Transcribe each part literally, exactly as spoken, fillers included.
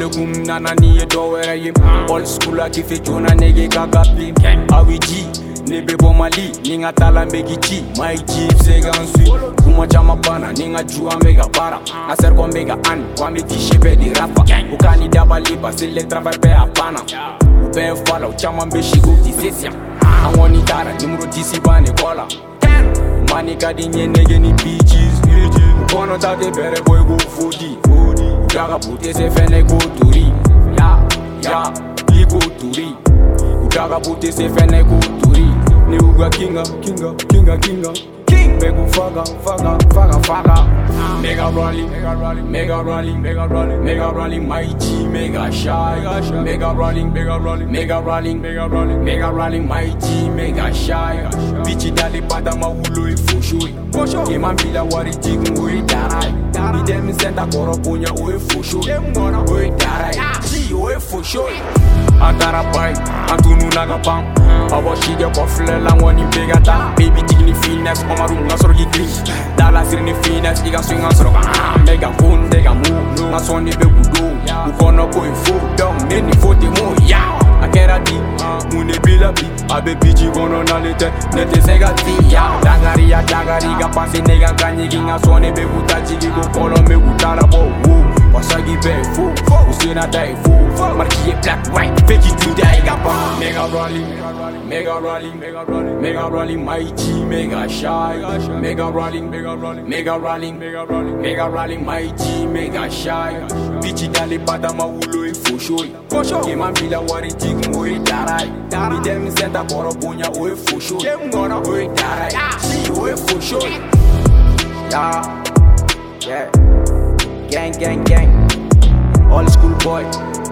kum nana ni ye do wera yim. Old school a kife jona nege kagapi. Awiji nebe bomali ninga tala mbegi chi. My jeep sega nsui kuma chama bana ninga jua mega para. Na serko mega an kwa me tishepe di rapa. Ukani daba liba sile travar pe apana. Ube fala uchama mbeshi gukti sesya. Angoni tara nimuro tisi bane kola. Mani kadi nye nege ni peaches. Ukono tate bere boy go fudi. Udaga pute se fene go turi. Ya, ya, li go turi. Udaga pute se fene go turi. Ni uga kinga, kinga, kinga, kinga. King begu faga, faga, faga, faga. Mega rally, mega rally, mega rally, mega rally, mega rally, my G, mega shy, mega rally, mega rally, mega rally, mega rally, mega rally, my G, mega shy. Bichi dali pada mahulo e foshui. Kema bila wari jigu oi darai. Ni dem senta koro punya oi foshui. Oi darai, G oi foshui. Antara pai, antunu naga pam. Abo shige ko flela ngoni begata. Baby tigni finesse, omaru ngasoro gigri. Dala sirni finesse, iga swing ngasoro ka. Mega kunde ga mu, ngasoni be gudo. Ukono ko info, dom neni fote mo ya. Akera di, mune bila bi. Abe biji gono na lete, nete sega ti ya. Dangari ya dangari ga pase nega kanyi ginga sone be guta jigi go kolo me gutara bo. Wasagi be fu, usina dai fu. Marquee black white, veggie to die gapa. Mega rally, mega rally, mega rally, mega rally, my G, mega shy. Mega rally, mega rally, mega rally, mega rally, mega rally, my G, mega shy. Bichi dali pada mahulo e foshoi. Kema bila wari jigu oi darai. Ni dem senta koro punya oi foshoi. Oi darai, si oi foshoi. Yeah, yeah, gang, gang, gang. All school boy.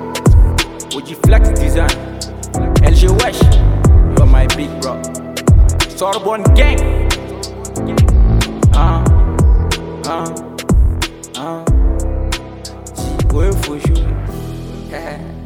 O G Flex design, L G Wesh, you're my big bro. Sorbonne gang. Ah, ah, ah. G, go for sure.